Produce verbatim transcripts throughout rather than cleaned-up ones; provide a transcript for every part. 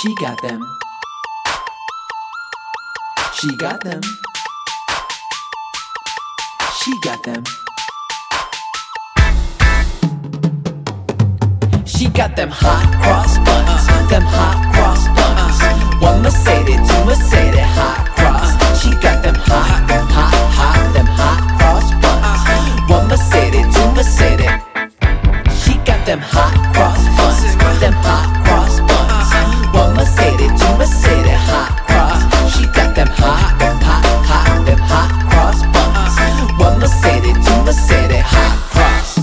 She got them. She got them. She got them. She got them hot cross buns, them hot cross buns. One Mercedes, two Mercedes, hot cross. She got them hot, hot, hot, them hot cross buns. One Mercedes, two Mercedes. She got them hot cross buns, them hot cross buns. One Mercedes, two Mercedes, hot cross. She got them hot, hot, hot, them hot cross buns. One Mercedes, two Mercedes, hot cross.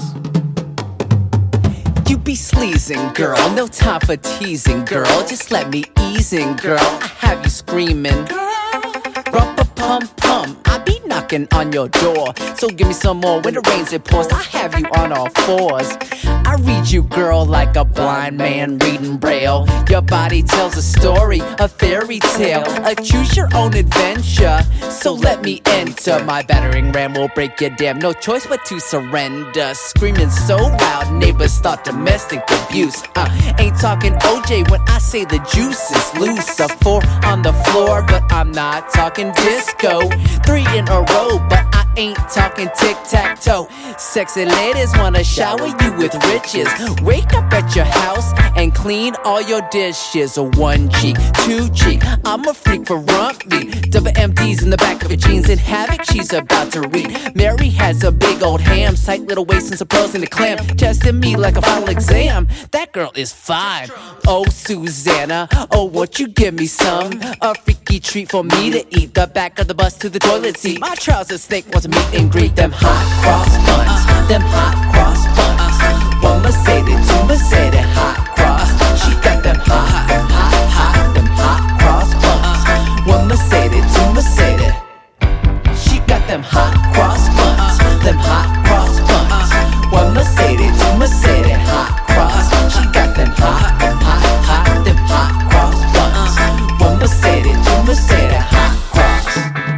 You be sleazing, girl, no time for teasing, girl. Just let me ease in, girl. I have you screaming, rumpa-pum-pum. I be knocking on your door, so give me some more. When it rains it pours, I have you on all fours. I read you, girl, like a blind man reading Braille. Your body tells a story, a fairy tale, a choose your own adventure. So let me enter. My battering ram will break your dam. No choice but to surrender. Screaming so loud, neighbors thought domestic abuse. uh, Ain't talking O J when I say the juice is loose. A four on the floor, but I'm not talking disco. Three in a row, but I ain't talking tic-tac-toe. Sexy ladies wanna shower you with riches. Wake up at your house and clean all your dishes. One cheek, two cheek, I'm a freak for rump meat. Double M Ds in the back of her jeans and havoc she's about to read. Mary has a big old ham, tight little waist and some pearls in the clam. Testing me like a final exam. That girl is fine. Oh, Susanna, oh, won't you give me some? A freaky treat for me to eat. The back of the bus to the toilet seat. My trousers snake wants to meet and greet. Them hot cross buns, them hot cross buns. One Mercedes, two Mercedes, hot cross. She got them hot, hot, hot, them hot cross buns. One Mercedes, two Mercedes. She got them hot cross buns, them hot cross buns. One Mercedes, two Mercedes, hot cross. She got them hot, hot, hot, them hot cross buns. One Mercedes, two Mercedes, hot cross.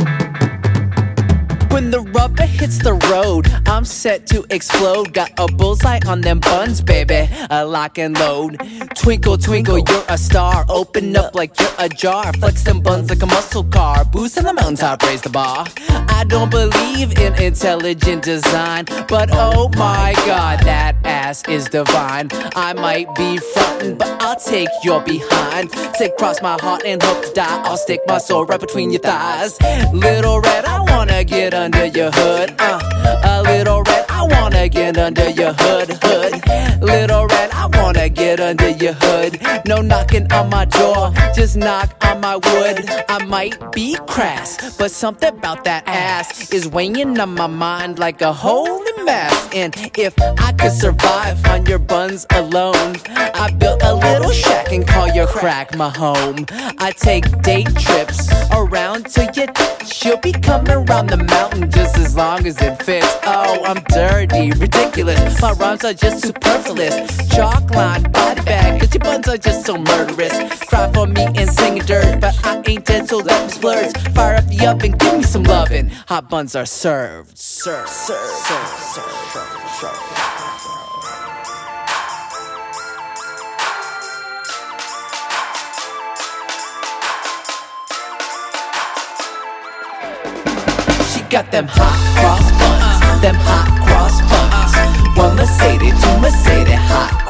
When the rubber hits the road, I'm set to explode. Got a bullseye on them buns, baby, a lock and load. Twinkle, twinkle, you're a star. Open up like you're a jar. Flex them buns like a muscle car. Boost on the mountaintop, raise the bar. I don't believe in intelligent design, but oh my god, that ass is divine. I might be frontin', but I'll take your behind. Take cross my heart and hope to die. I'll stick my soul right between your thighs. Little red, I wanna get under your hood. Uh, a little red, I wanna get under your hood, hood. Little red, I wanna get under your hood. No knocking on my door, just knock on my wood. I might be crass, but something about that ass is weighing on my mind like a holy mass. And if I could survive on your buns alone, I built a little shack and call your crack my home. I take day trips around to your she'll be coming around the mountain just as long as it fits. Oh, I'm dirty, ridiculous. My rhymes are just superfluous. Chalk line, body bag, cause your buns are just so murderous. Cry for me and sing a dirt, but I ain't dead, so let me splurge. Fire up the oven, give me some lovin'. Hot buns are served. Served, served, served, served, served, served. Got them hot cross buns, them hot cross buns. One Mercedes, two Mercedes, hot